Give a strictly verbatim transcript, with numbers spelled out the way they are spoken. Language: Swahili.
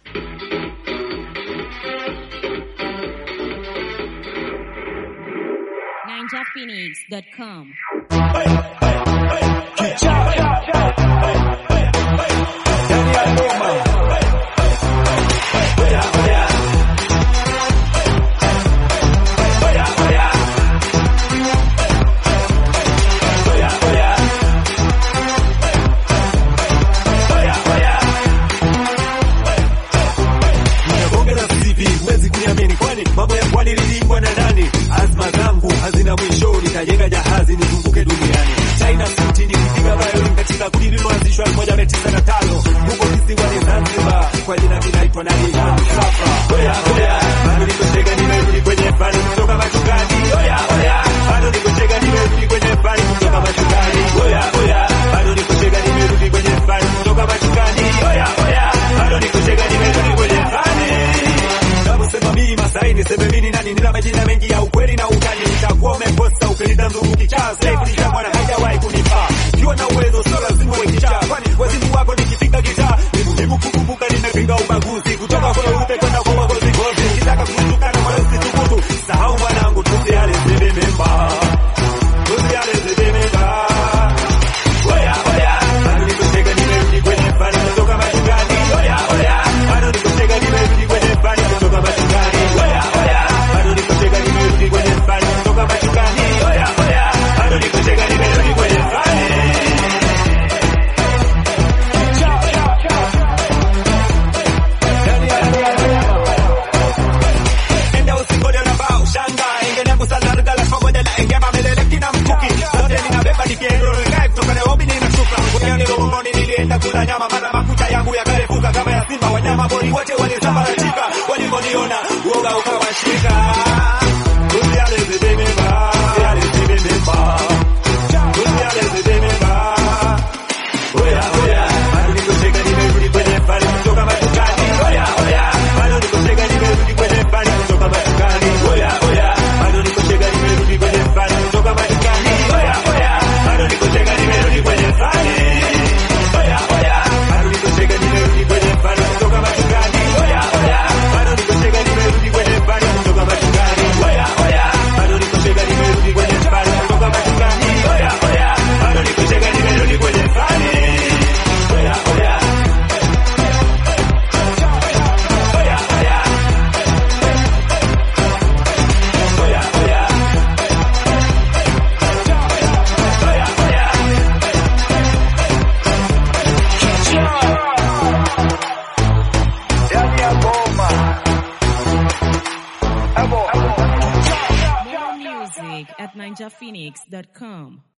ninja phoenix dot com. Mambo ya kwani lilingwa na nani? Azma zangu hazina mwisho, nitajenga jahazi nizunguke duniani. China City nikipiga violin katika kundi lililoanzishwa elfu moja mia tisa na tano huko visiwani Zanzibar, kwa jina linaitwa nani? Safa. Oya oya, bado niko chega, nimerudi kwenye fani kutoka machungani. Oya oya, bado niko chega, nimerudi kwenye fani kutoka machungani. Oya oya, bado niko chega, nimerudi kwenye fani kutoka machungani. Oya oya, bado niko chega, nimerudi kwenye fani. Sema mimi Masai niseme mimi nani? Nina majina mengi ya ukweli na utani. Nitakuwa umekosa ukilida ndugu kichaa. Sasa hivi mwana hajawahi kunifaa. Kiwa na uwezo sio lazima uwe kichaa, kwani wazimu wako nikifika kichaa. Ni muhimu kukumbuka nimepinga ubaguzi kutoka kwa weupe kwenda kwa wagozi gozi. Ukitaka kuzuka na wala usithubutu. Sahau mwanangu, tusiale zebe memba. Tusiale zebe memba. Oya oya, bado niko chega, nimerudi kwenye fani kutoka machungani. Oya oya, bado niko chega, nimerudi kwenye fani kutoka machungani. Oya oya, bado niko chega, nimerudi kwenye fani kutoka machungani. Oya oya, bado niko chega, nimerudi kwenye fani. Enda usingoje na bao shanga, ingene kusala rugala pamoja na engema melele kina mkuki. Zote ninabeba nikiendo ngai kutoka Nairobi ninashuka. Kuniani Lomoni nilienda kula nyama, mara makucha yangu yakarefuka kama ya simba. Wanyama pori wote walisambaratika, waliponiona uoga ukawashika. Tusiale zebe memba, tusiale zebe memba, tusiale zebe memba. Oya oya, bado niko chega, nimerudi kwenye fani kutoka machungani. Oya oya, bado niko chega, nimerudi kwenye fani kutoka machungani. Oya oya, bado niko chega, nimerudi kwenye fani kutoka machungani. Oya oya, bado niko chega, nimerudi kwenye fani. Oya oya, bado niko chega, nimerudi kwenye fani kutoka machungani. Oya oya, bado niko chega, nimerudi kwenye fani kutoka machungani. Oya oya, bado niko chega, nimerudi kwenye fani kutoka machungani. Oya oya, bado niko chega, nimerudi kwenye fani. Oya oya, oya oya, oya oya, oya oya. More music at ninja phoenix dot com.